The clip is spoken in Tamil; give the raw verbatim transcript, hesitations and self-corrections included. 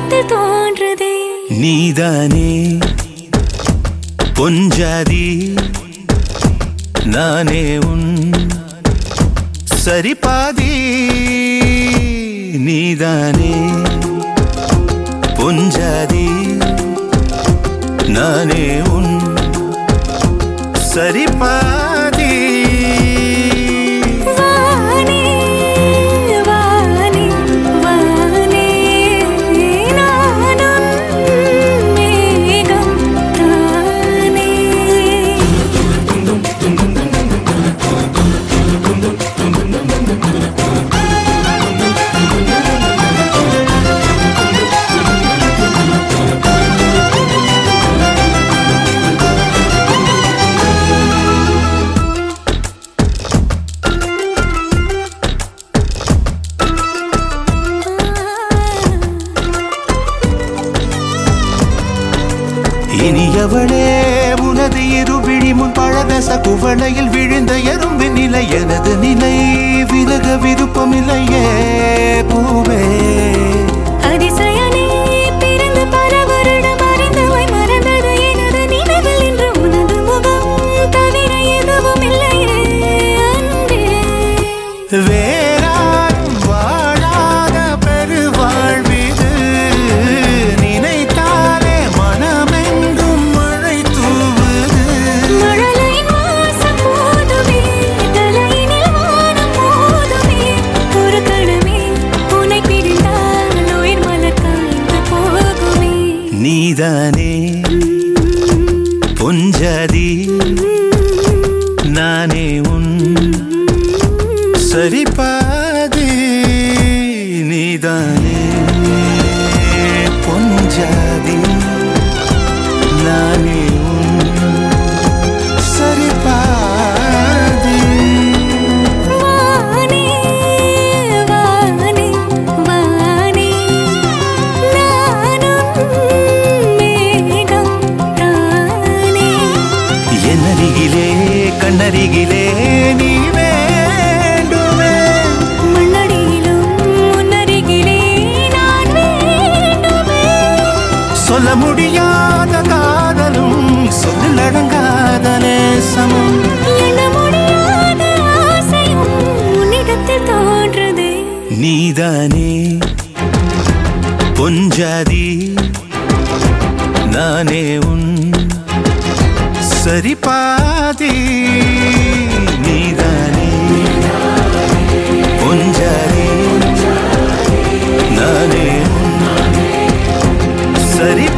உன்னிடத்தில் தோன்றுதே. நீதானே பொஞ்சாதி, நானே உன் சரிபாதி. நீதானே பொஞ்சாதி, நானே உன் சரிபாதி. இனியவளே உனது இருவிழி முன் பழதச குவளையில் விழுந்த எறும்பு நிலை. எனது நிலை விலக விருப்பமில்லையே பூவே. அதிசயனே பிறந்து பல வருடம் அறிந்தவை மறந்தது எனது நினைவில் இன்று உனது முகம் தவிர எதுவும் இல்லையே அன்பே. வேறாரும் வாழாத பெருவாழ்விது, நினைத்தாலே மனமெங்கும் மழை தூவுது. மழலையின் வாசம் போதுமே, தலையினில் வானம் போதுமே. ஒரு கணமே உன்னை பிரிந்தால் உயிர் மலர் காய்ந்து போகுமே. நீதானே பொஞ்சாதி, நானே உன் சரிபாதி. நீதானே பொஞ்சாதி, நானே உன் சரிபாதி. வானே வானே வானே, நானும் மேகம் தானே. என்னருகிலே கண்ணருகிலே நீ வேண்டுமே. மண்ணடியிலும் முன்னருகிலே நான் வேண்டுமே. சொல்ல முடியாத காதலும் சொல்லில் அடங்காத நேசமும். எண்ண முடியாத ஆசையும் உன்னிடத்தில் தோன்றுதே. நீதானே பொஞ்சாதி, நானே உன் சரிபாதி. நீதானே பொஞ்சாதி, நானே உன் சரி